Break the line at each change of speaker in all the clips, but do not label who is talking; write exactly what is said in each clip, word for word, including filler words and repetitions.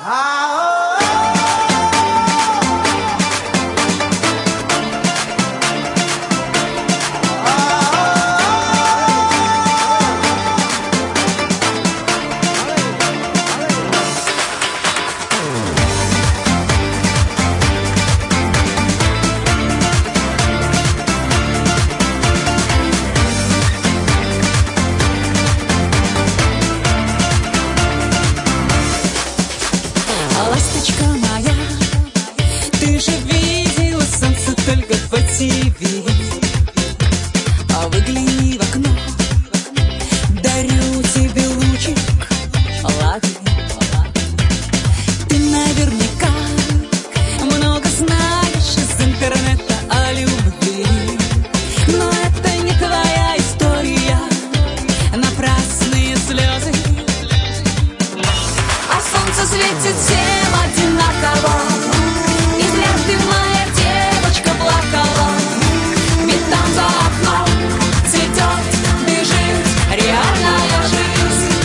Ласточка моя, ты же видела солнце только по ТВ. А выгляни в окно, дарю тебе лучик, лови. Ты наверняка много знаешь из интернета о любви, но это не твоя история, напрасные слезы. А солнце светит всем одинаково, и зря ты, моя девочка, плакала. Ведь там за окном цветет, бежит реальная жизнь.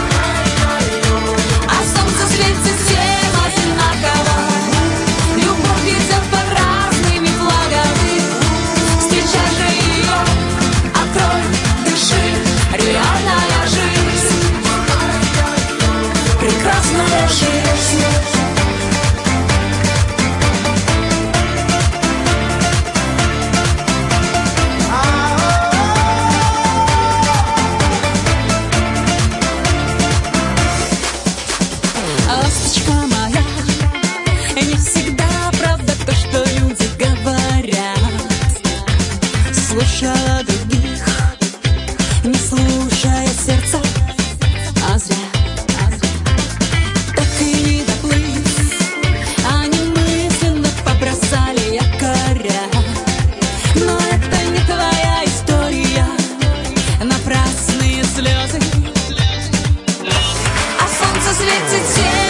А солнце светит всем одинаково, любовь идет под разными флагами. Встречай же ее, открой, дыши, реальная жизнь, прекрасная жизнь. Ласточка моя, не всегда правда то, что люди говорят. Слушала других, не слушая сердца, а зря. Так и не доплыть, они мысленно побросали якоря. Но это не твоя история, напрасные слезы. А солнце светит всем